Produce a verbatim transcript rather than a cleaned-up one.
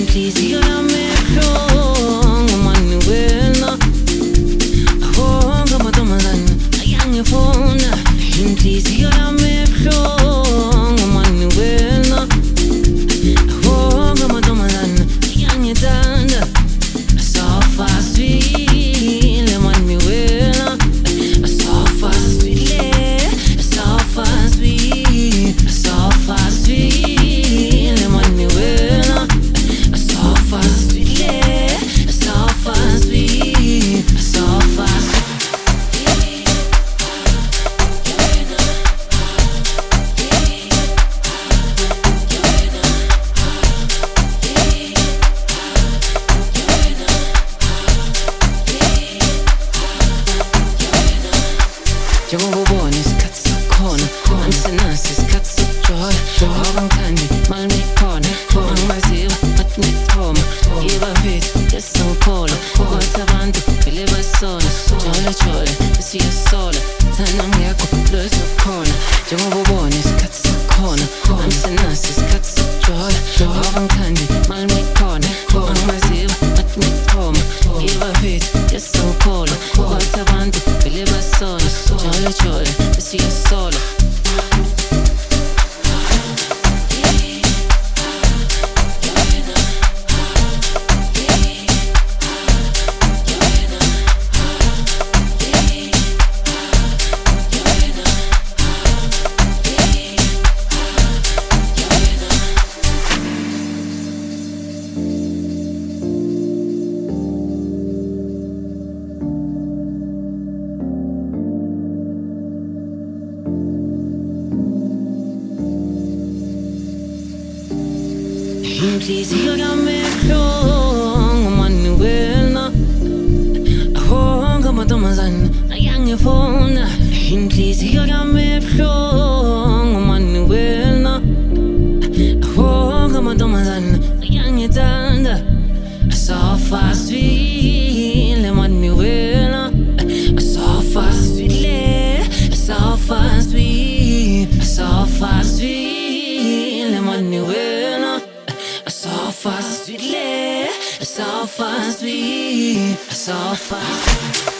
inhliziyo yami ebuhlungu Manuela ahonga amantombazane ayangifuna inhliziyo yami ebuhlungu Manuela ahonga amantombazane ayangithanda sofa sweet Manuela sofa sweet sofa sweet sofa sweet Manuela sofa sweet sofa sweet sofa Njengokubona isikhathi sakhona angisenaso isikhathi sokujola ngoba ngithandi mali ngikhona angimaziwa bathi ngithoma ibaphethe yesingiphola kwathi abantu vele basona jole jole besiyasola thana ngekho losokhona njengokubona isikhathi sakhona angisenaso isikhathi sokujola ngoba ngithandi mali ngikhona angimaziwa bathi ngithoma ibaphethe yesingiphola kwathi abantu vele basona jole jole besiyasola inhliziyo yami ebuhlungu Manuela ahonga amantombazane ayangifuna inhliziyo yami ebuhlungu Manuela ahonga amantombazane ayangithanda sofa sweet Manuela sofa sweet sofa sweet sofa sweet Manuela sofa sweet, sofa sweet, sofa.